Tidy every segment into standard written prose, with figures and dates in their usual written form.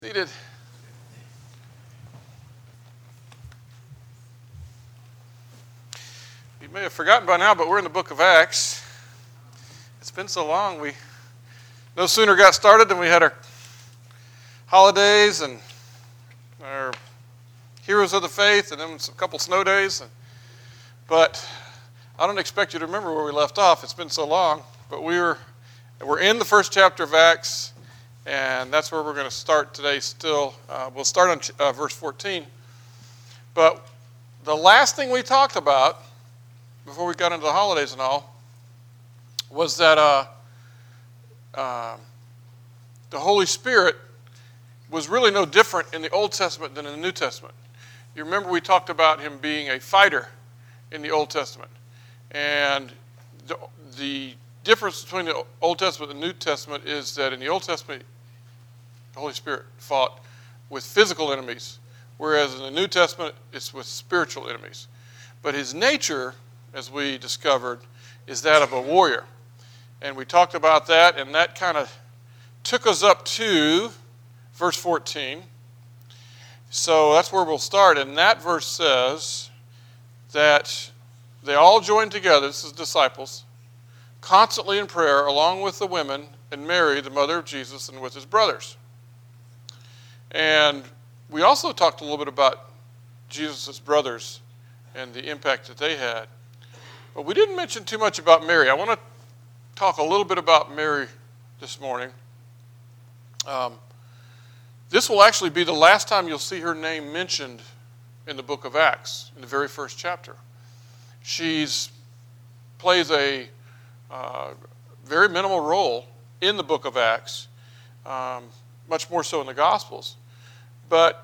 Seated. You may have forgotten by now, but we're in the book of Acts. It's been so long. We no sooner got started than we had our holidays and our heroes of the faith and then a couple snow days. But I don't expect you to remember where we left off. It's been so long. But we're in the first chapter of Acts. And that's where we're going to start today still. We'll start on verse 14. But the last thing we talked about, before we got into the holidays and all, was that the Holy Spirit was really no different in the Old Testament than in the New Testament. You remember we talked about him being a fighter in the Old Testament. And the difference between the Old Testament and the New Testament is that in the Old Testament, the Holy Spirit fought with physical enemies, whereas in the New Testament, it's with spiritual enemies. But his nature, as we discovered, is that of a warrior. And we talked about that, and that kind of took us up to verse 14. So that's where we'll start. And that verse says that they all joined together, this is disciples, constantly in prayer, along with the women and Mary, the mother of Jesus, and with his brothers. And we also talked a little bit about Jesus' brothers and the impact that they had. But we didn't mention too much about Mary. I want to talk a little bit about Mary this morning. This will actually be the last time you'll see her name mentioned in the book of Acts, in the very first chapter. She plays a very minimal role in the book of Acts, much more so in the Gospels. But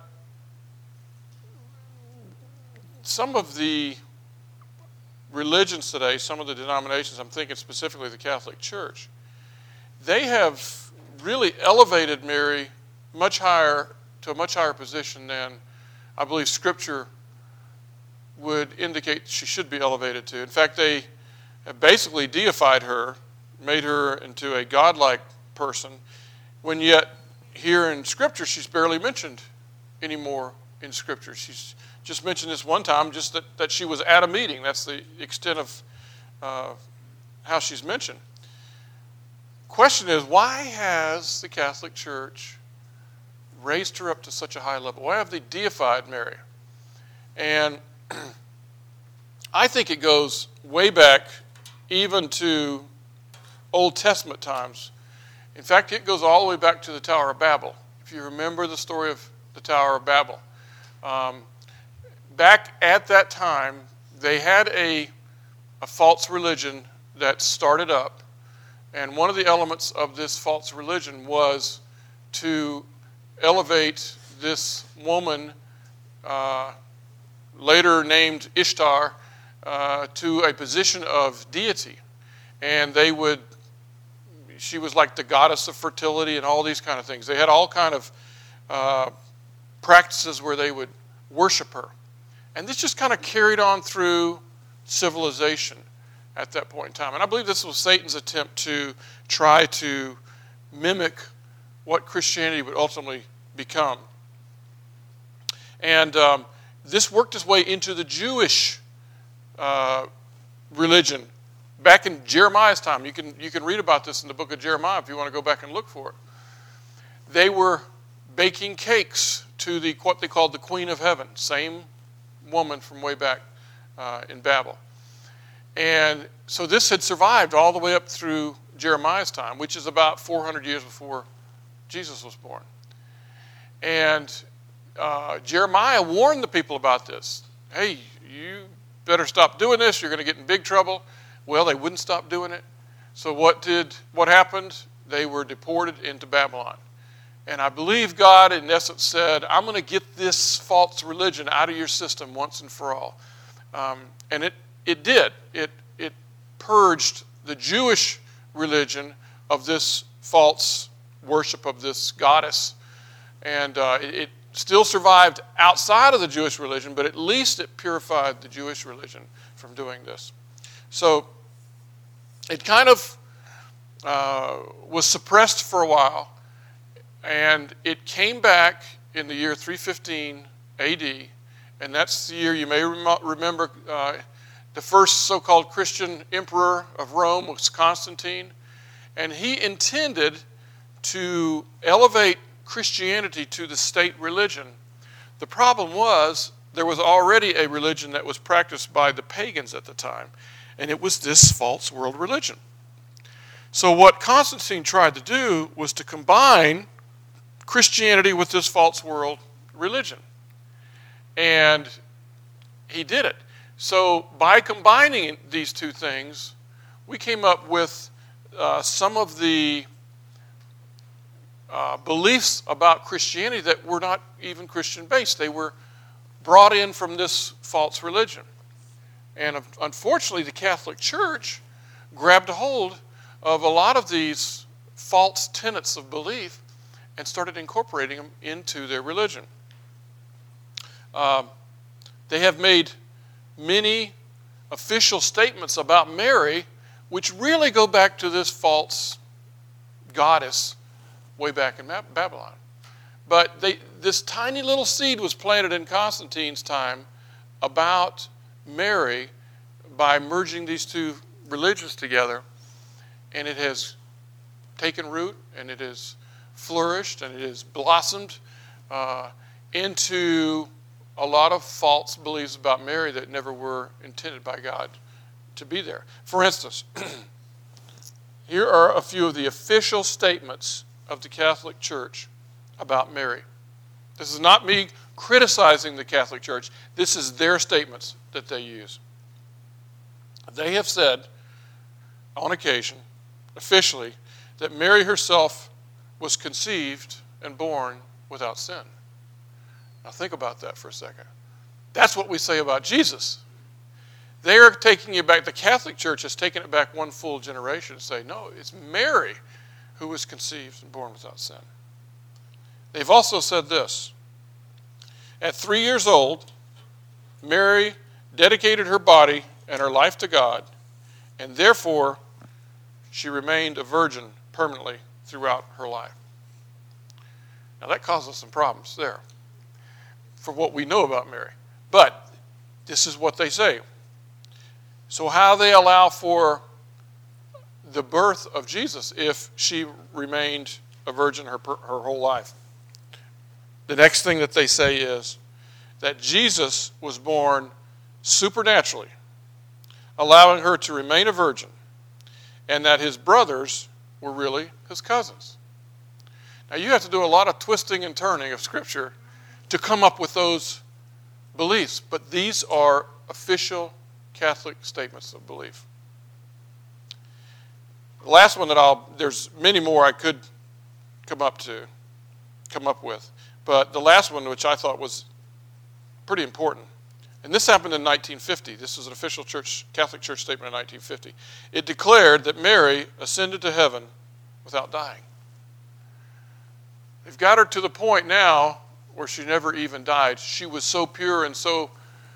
some of the religions today, some of the denominations, I'm thinking specifically the Catholic Church, they have really elevated Mary much higher, to a much higher position than I believe Scripture would indicate she should be elevated to. In fact, they have basically deified her, made her into a godlike person, when yet here in Scripture she's barely mentioned anymore in Scripture. She's just mentioned this one time, just that she was at a meeting. That's the extent of how she's mentioned. Question is, why has the Catholic Church raised her up to such a high level? Why have they deified Mary? And I think it goes way back even to Old Testament times. In fact, it goes all the way back to the Tower of Babel. If you remember the story of the Tower of Babel. Back at that time, they had a false religion that started up. And one of the elements of this false religion was to elevate this woman, later named Ishtar, to a position of deity. And she was like the goddess of fertility and all these kind of things. They had all kind of practices where they would worship her. And this just kind of carried on through civilization at that point in time. And I believe this was Satan's attempt to try to mimic what Christianity would ultimately become. And this worked its way into the Jewish religion. Back in Jeremiah's time, you can read about this in the book of Jeremiah if you want to go back and look for it. They were baking cakes to what they called the Queen of Heaven, same woman from way back in Babel. And so this had survived all the way up through Jeremiah's time, which is about 400 years before Jesus was born. And Jeremiah warned the people about this. Hey, you better stop doing this. You're going to get in big trouble. Well, they wouldn't stop doing it. So what happened? They were deported into Babylon. And I believe God, in essence, said, I'm going to get this false religion out of your system once and for all. And it did. It purged the Jewish religion of this false worship of this goddess. And it still survived outside of the Jewish religion, but at least it purified the Jewish religion from doing this. So it kind of was suppressed for a while. And it came back in the year 315 AD, and that's the year you may remember the first so-called Christian emperor of Rome was Constantine, and he intended to elevate Christianity to the state religion. The problem was there was already a religion that was practiced by the pagans at the time, and it was this false world religion. So what Constantine tried to do was to combine Christianity with this false world religion. And he did it. So by combining these two things, we came up with some of the beliefs about Christianity that were not even Christian-based. They were brought in from this false religion. And unfortunately, the Catholic Church grabbed a hold of a lot of these false tenets of belief and started incorporating them into their religion. They have made many official statements about Mary, which really go back to this false goddess way back in Babylon. But this tiny little seed was planted in Constantine's time about Mary by merging these two religions together, and it has taken root, and it has flourished, and it has blossomed into a lot of false beliefs about Mary that never were intended by God to be there. For instance, here are a few of the official statements of the Catholic Church about Mary. This is not me criticizing the Catholic Church. This is their statements that they use. They have said, on occasion, officially, that Mary herself was conceived and born without sin. Now think about that for a second. That's what we say about Jesus. They are taking it back. The Catholic Church has taken it back one full generation and say, no, it's Mary who was conceived and born without sin. They've also said this. At 3 years old, Mary dedicated her body and her life to God, and therefore she remained a virgin permanently throughout her life. Now that causes some problems there for what we know about Mary. But this is what they say. So how they allow for the birth of Jesus if she remained a virgin her whole life? The next thing that they say is that Jesus was born supernaturally, allowing her to remain a virgin, and that his brothers were really his cousins. Now you have to do a lot of twisting and turning of Scripture to come up with those beliefs, but these are official Catholic statements of belief. The last one there's many more I could come up with, but the last one, which I thought was pretty important, and this happened in 1950. This is an official Catholic Church statement in 1950. It declared that Mary ascended to heaven without dying. They've got her to the point now where she never even died. She was so pure and so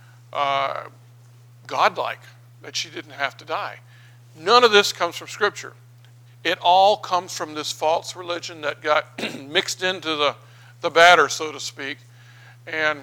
godlike that she didn't have to die. None of this comes from Scripture. It all comes from this false religion that got mixed into the batter, so to speak, and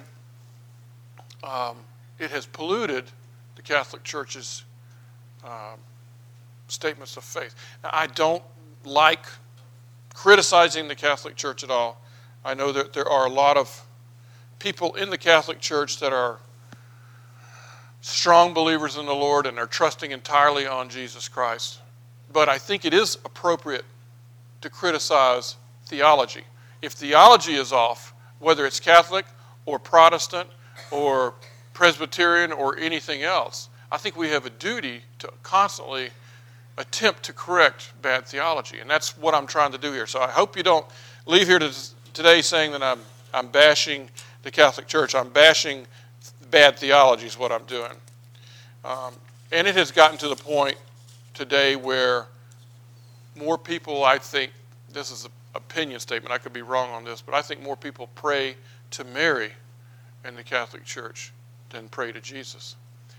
it has polluted the Catholic Church's statements of faith. Now, I don't like criticizing the Catholic Church at all. I know that there are a lot of people in the Catholic Church that are strong believers in the Lord and are trusting entirely on Jesus Christ. But I think it is appropriate to criticize theology. If theology is off, whether it's Catholic or Protestant or Presbyterian or anything else, I think we have a duty to constantly attempt to correct bad theology. And that's what I'm trying to do here. So I hope you don't leave here today saying that I'm bashing the Catholic Church. I'm bashing bad theology is what I'm doing. And it has gotten to the point today where more people, I think, this is an opinion statement, I could be wrong on this, but I think more people pray to Mary in the Catholic Church than pray to Jesus.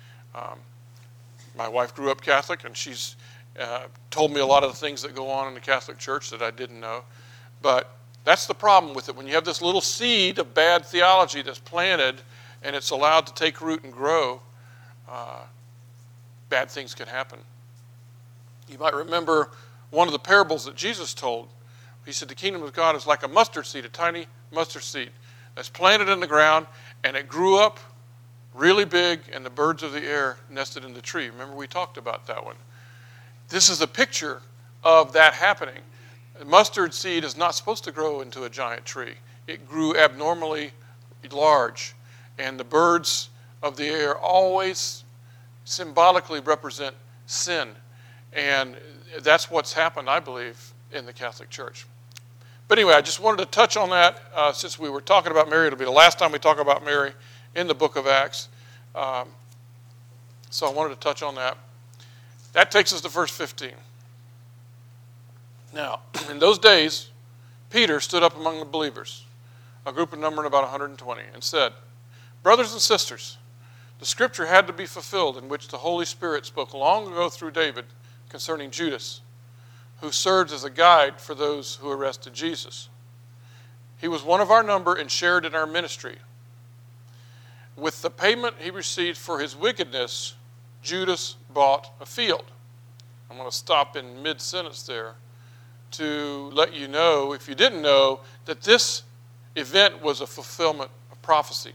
My wife grew up Catholic, and she's told me a lot of the things that go on in the Catholic Church that I didn't know. But That's the problem with it. When you have this little seed of bad theology that's planted and it's allowed to take root and grow, bad things can happen. You might remember one of the parables that Jesus told. He said the kingdom of God is like a mustard seed, a tiny mustard seed that's planted in the ground, and it grew up really big, and the birds of the air nested in the tree. Remember, we talked about that one. This is a picture of that happening. A mustard seed is not supposed to grow into a giant tree. It grew abnormally large, and the birds of the air always symbolically represent sin. And that's what's happened, I believe, in the Catholic Church. But anyway, I just wanted to touch on that since we were talking about Mary. It'll be the last time we talk about Mary in the book of Acts. So I wanted to touch on that. That takes us to verse 15. Now, in those days, Peter stood up among the believers, a group of numbering about 120, and said, "Brothers and sisters, the scripture had to be fulfilled in which the Holy Spirit spoke long ago through David concerning Judas, who served as a guide for those who arrested Jesus. He was one of our number and shared in our ministry. With the payment he received for his wickedness, Judas bought a field." I'm going to stop in mid-sentence there to let you know, if you didn't know, that this event was a fulfillment of prophecy.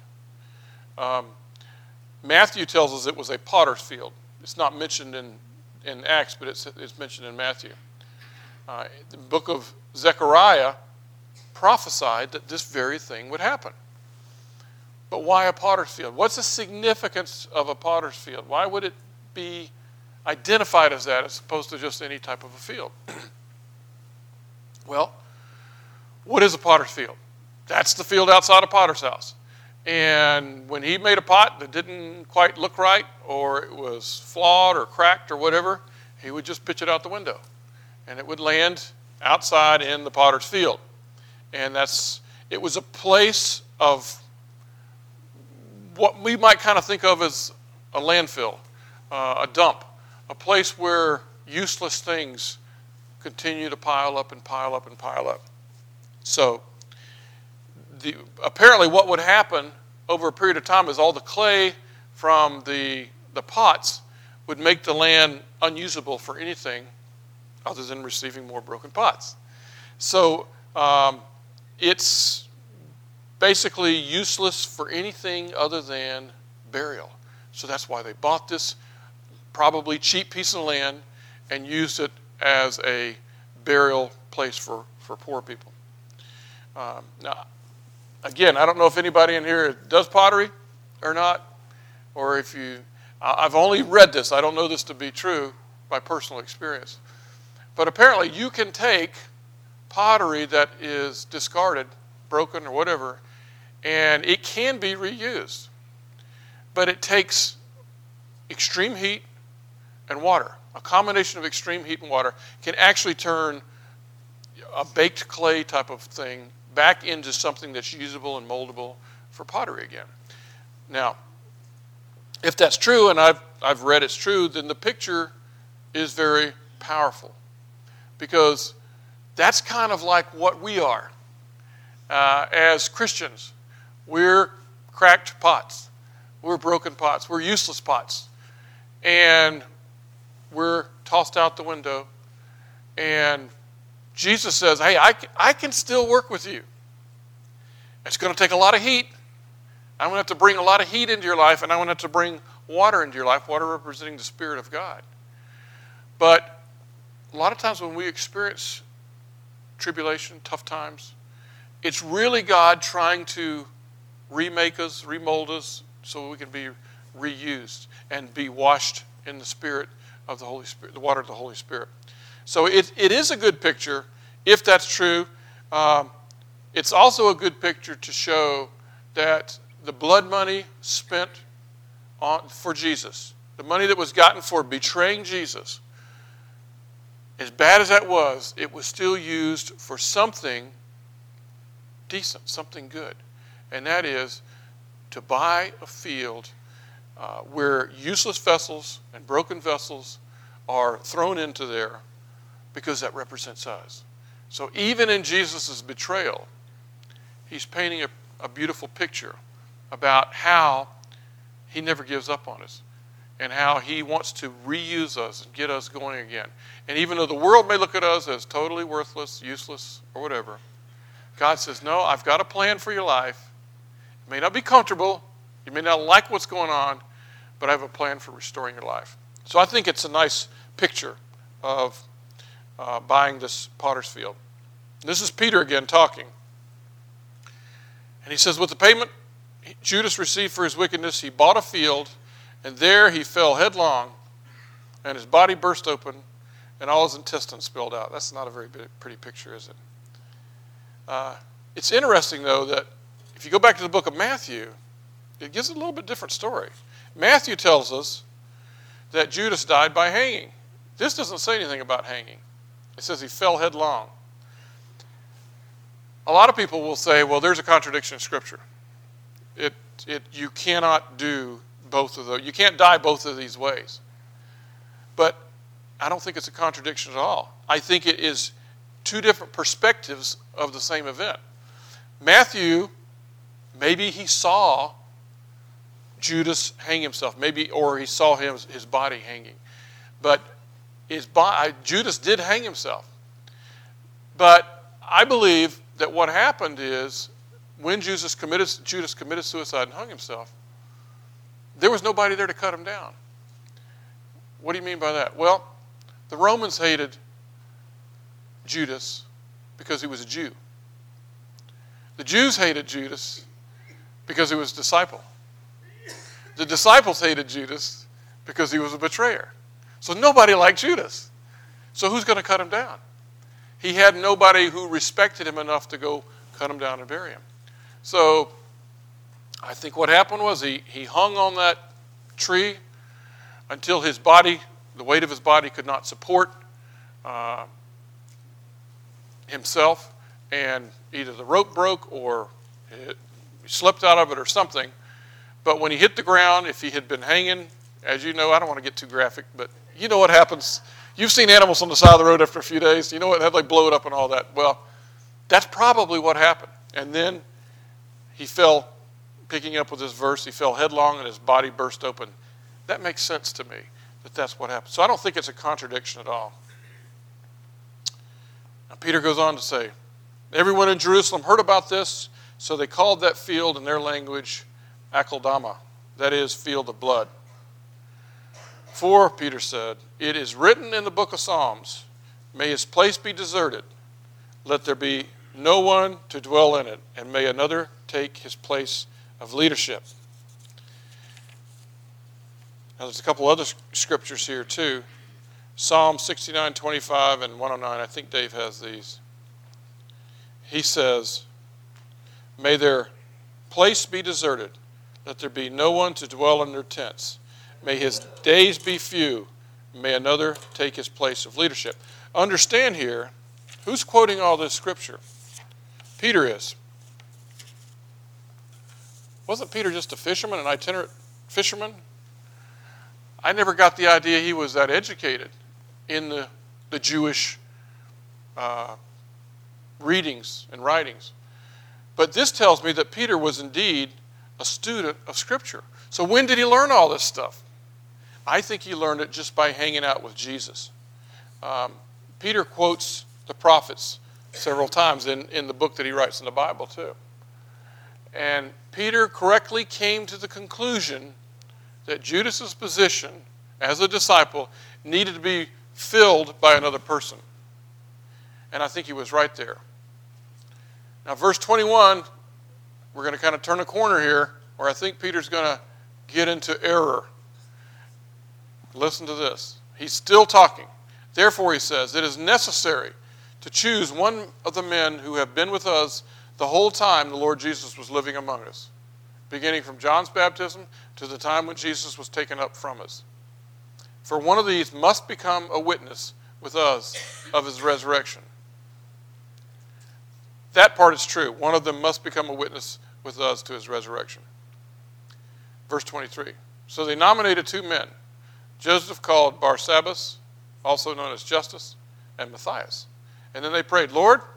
Matthew tells us it was a potter's field. It's not mentioned in Acts, but it's mentioned in Matthew. The book of Zechariah prophesied that this very thing would happen. But why a potter's field? What's the significance of a potter's field? Why would it be identified as that as opposed to just any type of a field? Well, what is a potter's field? That's the field outside a potter's house. And when he made a pot that didn't quite look right, or it was flawed or cracked or whatever, he would just pitch it out the window. And it would land outside in the potter's field. And it was a place of what we might kind of think of as a landfill, a dump, a place where useless things continue to pile up and pile up and pile up. So apparently what would happen over a period of time is all the clay from the pots would make the land unusable for anything other than receiving more broken pots. So it's basically useless for anything other than burial. So that's why they bought this probably cheap piece of land and used it as a burial place for poor people. Now, again, I don't know if anybody in here does pottery or not, or if I've only read this. I don't know this to be true by personal experience. But apparently you can take pottery that is discarded, broken or whatever, and it can be reused. But it takes extreme heat and water. A combination of extreme heat and water can actually turn a baked clay type of thing back into something that's usable and moldable for pottery again. Now, if that's true, and I've read it's true, then the picture is very powerful, because that's kind of like what we are as Christians. We're cracked pots. We're broken pots. We're useless pots. And we're tossed out the window. And Jesus says, hey, I can still work with you. It's going to take a lot of heat. I'm going to have to bring a lot of heat into your life, and I'm going to have to bring water into your life, water representing the Spirit of God. But a lot of times when we experience tribulation, tough times, it's really God trying to remake us, remold us, so we can be reused and be washed in the Spirit of the Holy Spirit, the water of the Holy Spirit. So it is a good picture, if that's true. It's also a good picture to show that the blood money spent for Jesus, the money that was gotten for betraying Jesus, as bad as that was, it was still used for something decent, something good. And that is to buy a field where useless vessels and broken vessels are thrown into there, because that represents us. So even in Jesus' betrayal, he's painting a beautiful picture about how he never gives up on us and how he wants to reuse us and get us going again. And even though the world may look at us as totally worthless, useless, or whatever, God says, no, I've got a plan for your life. It may not be comfortable. You may not like what's going on, but I have a plan for restoring your life. So I think it's a nice picture of buying this potter's field. This is Peter again talking. And he says, with the payment Judas received for his wickedness, he bought a field, and there he fell headlong, and his body burst open, and all his intestines spilled out. That's not a very pretty picture, is it? It's interesting, though, that if you go back to the book of Matthew, it gives a little bit different story. Matthew tells us that Judas died by hanging. This doesn't say anything about hanging. It says he fell headlong. A lot of people will say, well, there's a contradiction in Scripture. You cannot do both of those. You can't die both of these ways. But I don't think it's a contradiction at all. I think it is two different perspectives of the same event. Matthew, maybe he saw Judas hang himself, or he saw his body hanging. But Judas did hang himself. But I believe that what happened is when Judas committed suicide and hung himself, there was nobody there to cut him down. What do you mean by that? Well, the Romans hated Judas because he was a Jew. The Jews hated Judas because he was a disciple. The disciples hated Judas because he was a betrayer. So nobody liked Judas. So who's going to cut him down? He had nobody who respected him enough to go cut him down and bury him. So I think what happened was he hung on that tree until his body, the weight of his body could not support himself, and either the rope broke or he slipped out of it or something. But when he hit the ground, if he had been hanging, as you know, I don't want to get too graphic, but you know what happens. You've seen animals on the side of the road after a few days. You know what? They blow it up and all that. Well, that's probably what happened. And then he fell, picking up with this verse, he fell headlong and his body burst open. That makes sense to me, that that's what happened. So I don't think it's a contradiction at all. Now Peter goes on to say, everyone in Jerusalem heard about this, so they called that field in their language Akeldama, that is, field of blood. For, Peter said, it is written in the book of Psalms, may his place be deserted, let there be no one to dwell in it, and may another take his place of leadership. Now there's a couple other scriptures here too. Psalm 69:25 and 109, I think Dave has these. He says, may their place be deserted, let there be no one to dwell in their tents. May his days be few. May another take his place of leadership. Understand here, who's quoting all this scripture? Peter is. Wasn't Peter just a fisherman, an itinerant fisherman? I never got the idea he was that educated in the Jewish readings and writings. But this tells me that Peter was indeed a student of Scripture. So when did he learn all this stuff? I think he learned it just by hanging out with Jesus. Peter quotes the prophets several times in the book that he writes in the Bible too. And Peter correctly came to the conclusion that Judas's position as a disciple needed to be filled by another person. And I think he was right there. Now verse 21, we're going to kind of turn a corner here where I think Peter's going to get into error. Listen to this. He's still talking. Therefore, he says, it is necessary to choose one of the men who have been with us the whole time the Lord Jesus was living among us, beginning from John's baptism to the time when Jesus was taken up from us. For one of these must become a witness with us of his resurrection. That part is true. One of them must become a witness with us to his resurrection. Verse 23. So they nominated two men, Joseph called Barsabbas, also known as Justus, and Matthias. And then they prayed, Lord,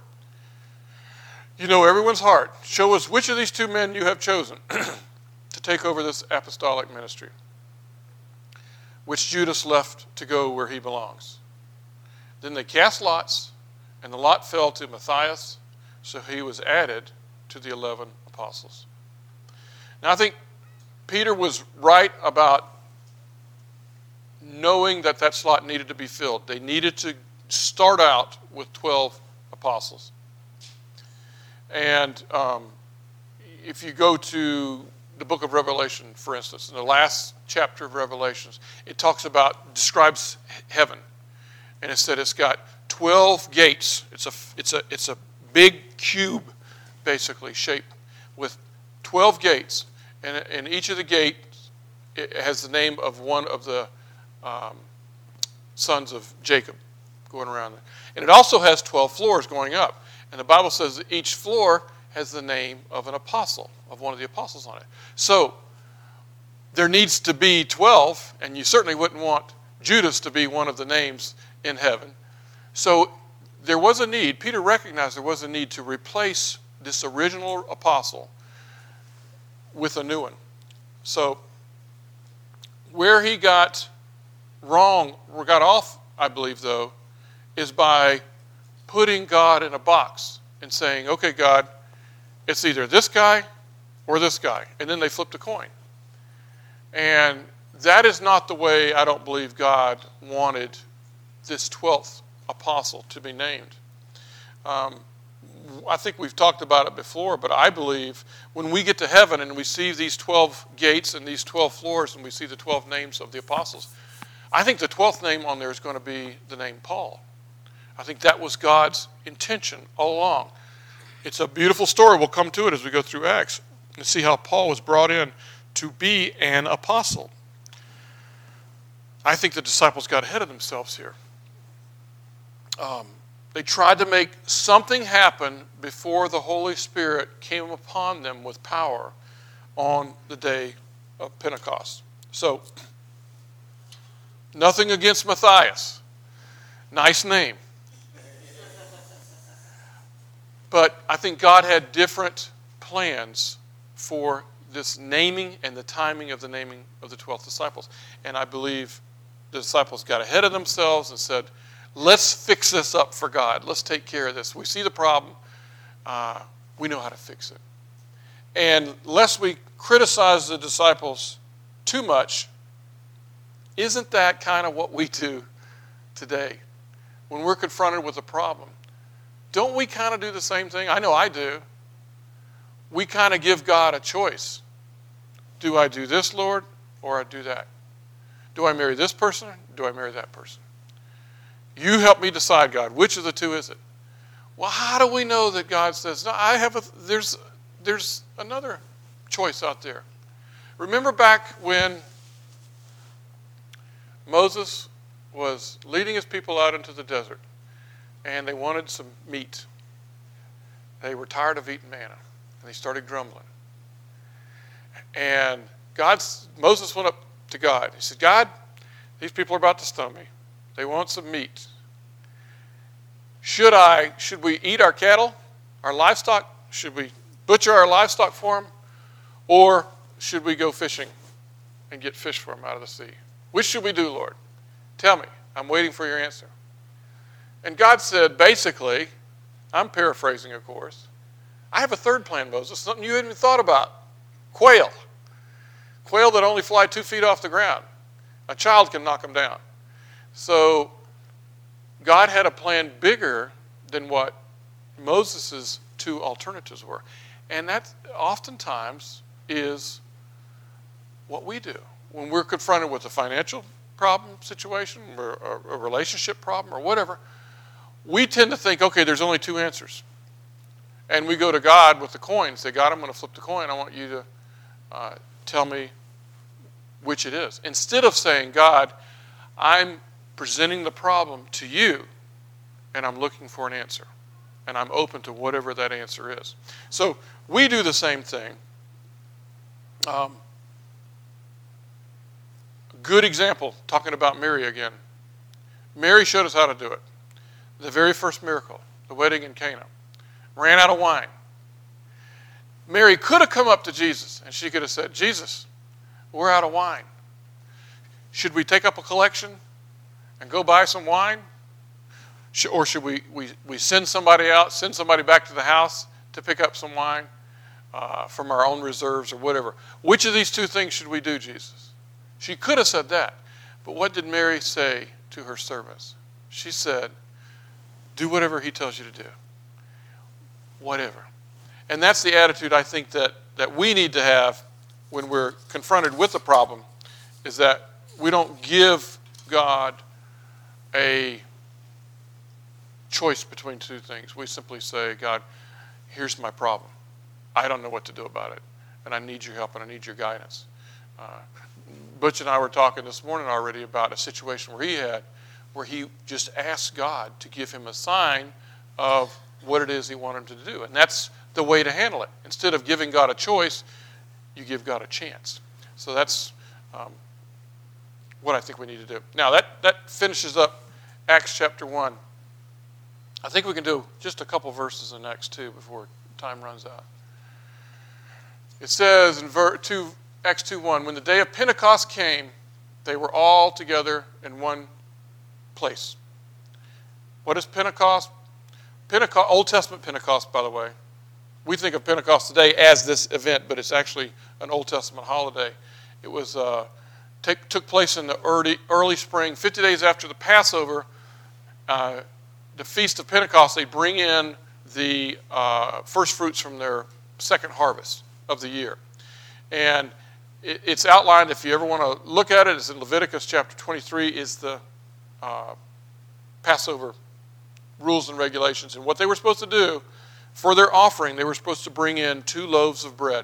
You know everyone's heart. Show us which of these two men you have chosen to take over this apostolic ministry. Which Judas left to go where he belongs. Then they cast lots, and the lot fell to Matthias, so he was added to the 11 apostles. Now I think Peter was right about knowing that that slot needed to be filled. They needed to start out with 12 apostles. And if you go to the book of Revelation, for instance, in the last chapter of Revelations, it describes heaven. And it said it's got 12 gates. It's a big cube, basically, shaped with 12 gates. And each of the gates it has the name of one of the sons of Jacob going around there. And it also has 12 floors going up. And the Bible says that each floor has the name of an apostle, of one of the apostles on it. So there needs to be 12, and you certainly wouldn't want Judas to be one of the names in heaven. So there was a need. Peter recognized there was a need to replace this original apostle with a new one. So where he got off, I believe, though, is by putting God in a box and saying, okay, God, it's either this guy or this guy. And then they flipped a coin. And that is not the way, I don't believe, God wanted this 12th apostle to be named. I think we've talked about it before, but I believe when we get to heaven and we see these 12 gates and these 12 floors and we see the 12 names of the apostles, I think the 12th name on there is going to be the name Paul. I think that was God's intention all along. It's a beautiful story. We'll come to it as we go through Acts and see how Paul was brought in to be an apostle. I think the disciples got ahead of themselves here. They tried to make something happen before the Holy Spirit came upon them with power on the day of Pentecost. So, nothing against Matthias. Nice name. But I think God had different plans for this naming and the timing of the naming of the 12 disciples. And I believe the disciples got ahead of themselves and said, let's fix this up for God. Let's take care of this. We see the problem. We know how to fix it. And lest we criticize the disciples too much, isn't that kind of what we do today? When we're confronted with a problem, don't we kind of do the same thing? I know I do. We kind of give God a choice. Do I do this, Lord, or I do that? Do I marry this person, or do I marry that person? You help me decide, God. Which of the two is it? Well, how do we know that God says, no, there's another choice out there. Remember back when Moses was leading his people out into the desert and they wanted some meat. They were tired of eating manna and they started grumbling. And Moses went up to God. He said, God, these people are about to stone me. They want some meat. Should we eat our cattle, our livestock? Should we butcher our livestock for them? Or should we go fishing and get fish for them out of the sea? Which should we do, Lord? Tell me. I'm waiting for your answer. And God said, basically, I'm paraphrasing, of course, I have a third plan, Moses, something you hadn't even thought about. Quail. Quail that only fly 2 feet off the ground. A child can knock them down. So God had a plan bigger than what Moses' two alternatives were. And that oftentimes is what we do. When we're confronted with a financial problem situation or a relationship problem or whatever, we tend to think, okay, there's only two answers. And we go to God with the coin and say, God, I'm going to flip the coin. I want you to tell me which it is. Instead of saying, God, I'm presenting the problem to you, and I'm looking for an answer. And I'm open to whatever that answer is. So we do the same thing. Good example, talking about Mary again. Mary showed us how to do it. The very first miracle, the wedding in Cana. Ran out of wine. Mary could have come up to Jesus and she could have said, Jesus, we're out of wine. Should we take up a collection and go buy some wine? Or should we send somebody out, send somebody back to the house to pick up some wine from our own reserves or whatever? Which of these two things should we do, Jesus? She could have said that. But what did Mary say to her servants? She said, do whatever he tells you to do. Whatever. And that's the attitude I think that we need to have when we're confronted with a problem, is that we don't give God a choice between two things. We simply say, God, here's my problem. I don't know what to do about it, and I need your help and I need your guidance. Butch and I were talking this morning already about a situation where he just asked God to give him a sign of what it is he wanted him to do. And that's the way to handle it. Instead of giving God a choice, you give God a chance. So that's what I think we need to do. Now, that finishes up Acts chapter 1. I think we can do just a couple verses in Acts 2 before time runs out. It says in Acts 2:1, when the day of Pentecost came, they were all together in one place. What is Pentecost? Old Testament Pentecost, by the way. We think of Pentecost today as this event, but it's actually an Old Testament holiday. It was took place in the early spring, 50 days after the Passover. The Feast of Pentecost, they bring in the first fruits from their second harvest of the year. And it's outlined, if you ever want to look at it, it's in Leviticus chapter 23, is the Passover rules and regulations. And what they were supposed to do for their offering, they were supposed to bring in 2 loaves of bread.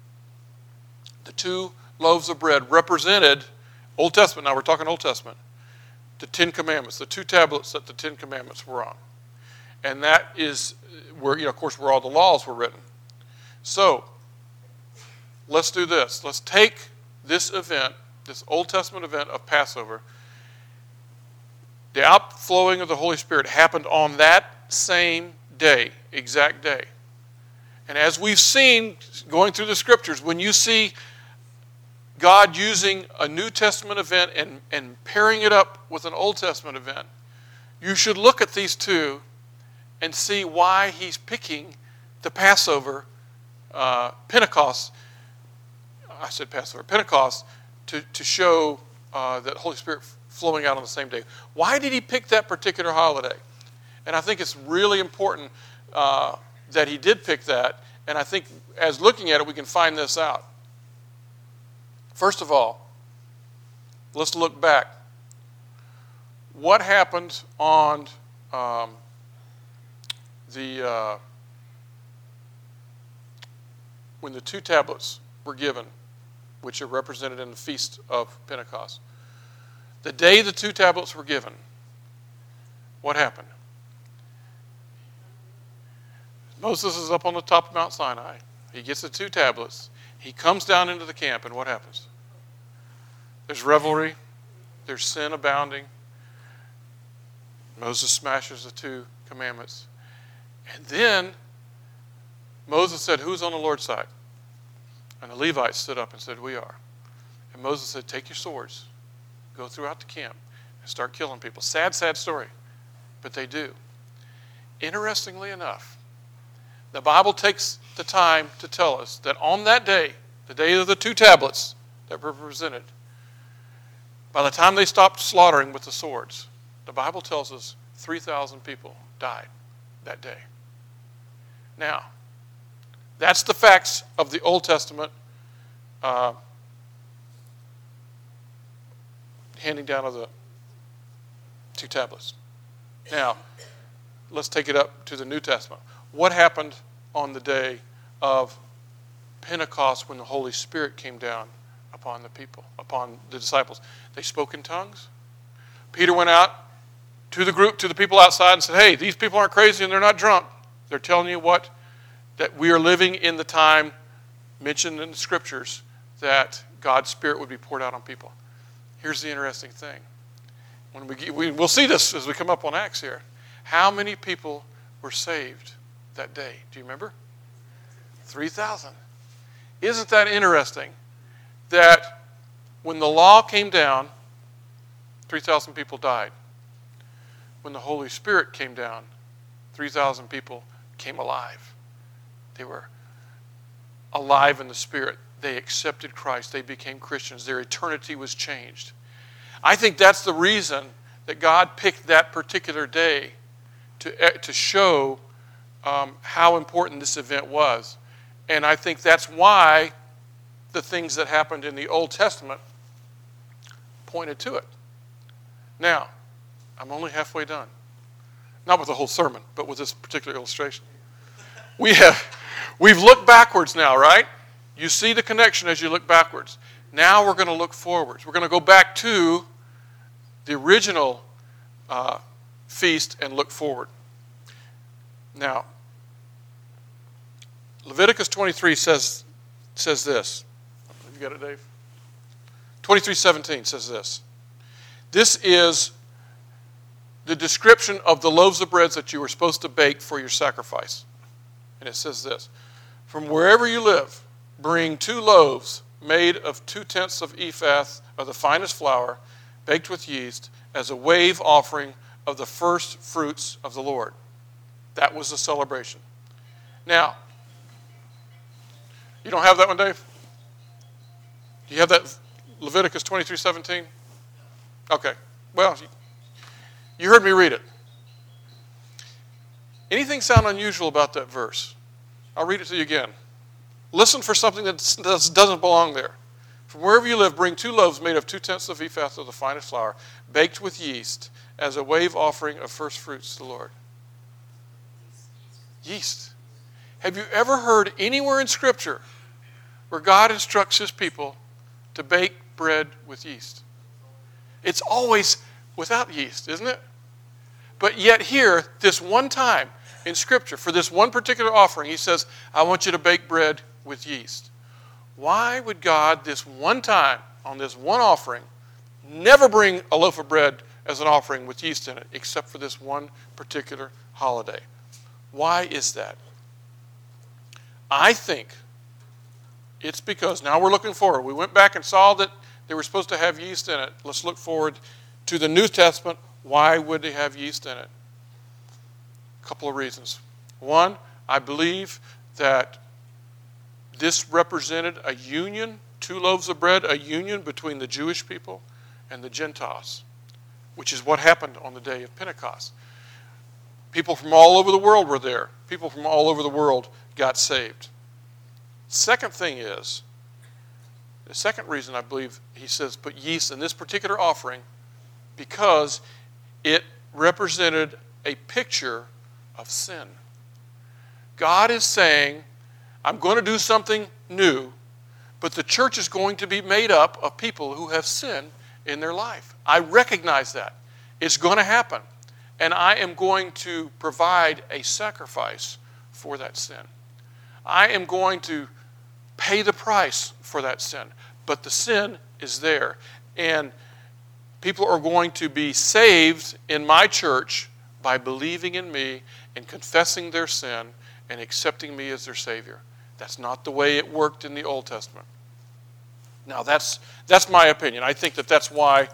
The 2 loaves of bread represented, Old Testament, now we're talking Old Testament, the 10 Commandments, the 2 tablets that the 10 Commandments were on. And that is where, of course, where all the laws were written. So, let's do this. Let's take this event, this Old Testament event of Passover. The outflowing of the Holy Spirit happened on that same day, exact day. And as we've seen, going through the Scriptures, when you see God using a New Testament event and pairing it up with an Old Testament event, you should look at these two and see why he's picking the Passover, Pentecost to show that Holy Spirit flowing out on the same day. Why did he pick that particular holiday? And I think it's really important that he did pick that. And I think as looking at it, we can find this out. First of all, let's look back. What happened on when the 2 tablets were given, which are represented in the Feast of Pentecost? The day the 2 tablets were given, what happened? Moses is up on the top of Mount Sinai. He gets the 2 tablets. He comes down into the camp, and what happens? There's revelry. There's sin abounding. Moses smashes the 2 commandments. And then Moses said, who's on the Lord's side? And the Levites stood up and said, we are. And Moses said, take your swords, go throughout the camp, and start killing people. Sad, sad story. But they do. Interestingly enough, the Bible takes the time to tell us that on that day, the day of the 2 tablets that were presented, by the time they stopped slaughtering with the swords, the Bible tells us 3,000 people died that day. Now, that's the facts of the Old Testament handing down of the 2 tablets. Now, let's take it up to the New Testament. What happened on the day of Pentecost when the Holy Spirit came down upon the people, upon the disciples? They spoke in tongues. Peter went out to the people outside and said, hey, these people aren't crazy and they're not drunk. They're telling you that we are living in the time mentioned in the Scriptures that God's Spirit would be poured out on people. Here's the interesting thing. We'll see this as we come up on Acts here. How many people were saved that day? Do you remember? 3,000. Isn't that interesting that when the law came down, 3,000 people died. When the Holy Spirit came down, 3,000 people came alive. They were alive in the Spirit. They accepted Christ. They became Christians. Their eternity was changed. I think that's the reason that God picked that particular day to show how important this event was. And I think that's why the things that happened in the Old Testament pointed to it. Now, I'm only halfway done. Not with the whole sermon, but with this particular illustration. We've looked backwards now, right? You see the connection as you look backwards. Now we're going to look forwards. We're going to go back to the original feast and look forward. Now, Leviticus 23 says this. You got it, Dave? 23:17 says this. This is the description of the loaves of bread that you were supposed to bake for your sacrifice. And it says this. From wherever you live, bring 2 loaves made of 2/10 of ephah of the finest flour, baked with yeast, as a wave offering of the first fruits of the Lord. That was the celebration. Now, you don't have that one, Dave? Do you have that Leviticus 23:17? Okay. Well, you heard me read it. Anything sound unusual about that verse? I'll read it to you again. Listen for something that doesn't belong there. From wherever you live, bring 2 loaves made of 2/10 of ephah of the finest flour, baked with yeast, as a wave offering of first fruits to the Lord. Yeast. Have you ever heard anywhere in Scripture where God instructs His people to bake bread with yeast? It's always without yeast, isn't it? But yet here, this one time in Scripture, for this one particular offering, He says, I want you to bake bread with yeast. Why would God, this one time, on this one offering, never bring a loaf of bread as an offering with yeast in it, except for this one particular holiday? Why is that? I think it's because, now we're looking forward. We went back and saw that they were supposed to have yeast in it. Let's look forward to the New Testament. Why would they have yeast in it? A couple of reasons. One, I believe that this represented a union, 2 loaves of bread, a union between the Jewish people and the Gentiles, which is what happened on the day of Pentecost. People from all over the world were there. People from all over the world got saved. Second thing is, the second reason I believe He says put yeast in this particular offering, because it represented a picture of sin. God is saying, I'm going to do something new, but the church is going to be made up of people who have sin in their life. I recognize that. It's going to happen. And I am going to provide a sacrifice for that sin. I am going to pay the price for that sin. But the sin is there. And people are going to be saved in my church by believing in me and confessing their sin and accepting me as their Savior. That's not the way it worked in the Old Testament. Now, that's my opinion. I think that's why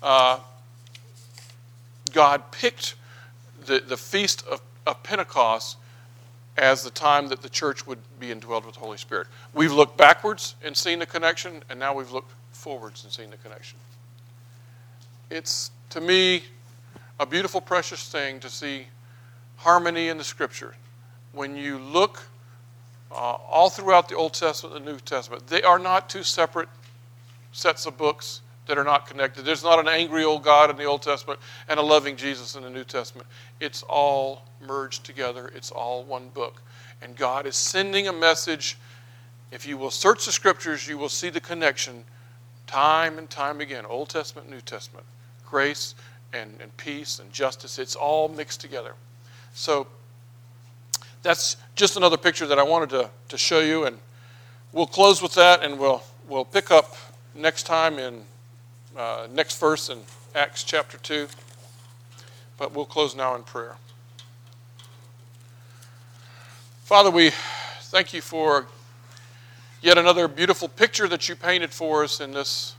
God picked the Feast of Pentecost as the time that the church would be indwelled with the Holy Spirit. We've looked backwards and seen the connection, and now we've looked forwards and seen the connection. It's, to me, a beautiful, precious thing to see harmony in the Scripture. When you look all throughout the Old Testament and the New Testament, they are not 2 separate sets of books that are not connected. There's not an angry old God in the Old Testament and a loving Jesus in the New Testament. It's all merged together. It's all one book. And God is sending a message. If you will search the Scriptures, you will see the connection time and time again. Old Testament, New Testament. Grace and peace and justice. It's all mixed together. So that's just another picture that I wanted to show you. And we'll close with that, and we'll pick up next time in next verse in Acts chapter 2. But we'll close now in prayer. Father, we thank you for yet another beautiful picture that you painted for us in this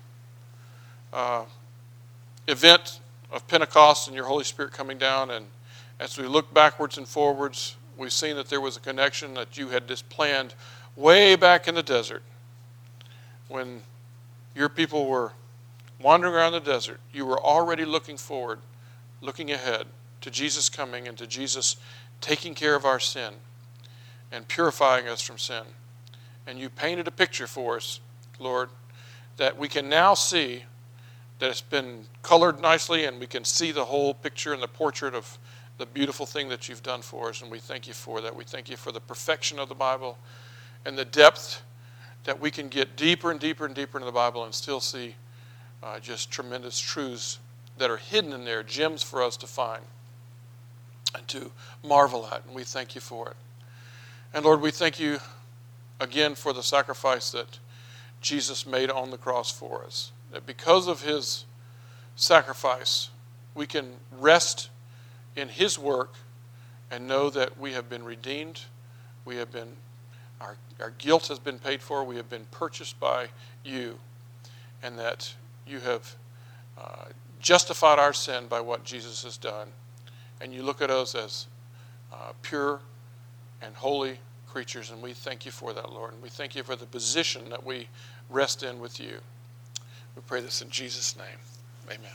event of Pentecost and your Holy Spirit coming down. And as we look backwards and forwards, we've seen that there was a connection that you had just planned way back in the desert. When your people were wandering around the desert, you were already looking forward, looking ahead to Jesus coming and to Jesus taking care of our sin and purifying us from sin. And you painted a picture for us, Lord, that we can now see, that it's been colored nicely, and we can see the whole picture and the portrait of the beautiful thing that you've done for us, and we thank you for that. We thank you for the perfection of the Bible and the depth that we can get deeper and deeper and deeper into the Bible and still see just tremendous truths that are hidden in there, gems for us to find and to marvel at, and we thank you for it. And Lord, we thank you again for the sacrifice that Jesus made on the cross for us, that because of his sacrifice, we can rest in his work and know that we have been redeemed, we have been, our guilt has been paid for, we have been purchased by you, and that you have justified our sin by what Jesus has done. And you look at us as pure and holy creatures, and we thank you for that, Lord. And we thank you for the position that we rest in with you. We pray this in Jesus' name. Amen.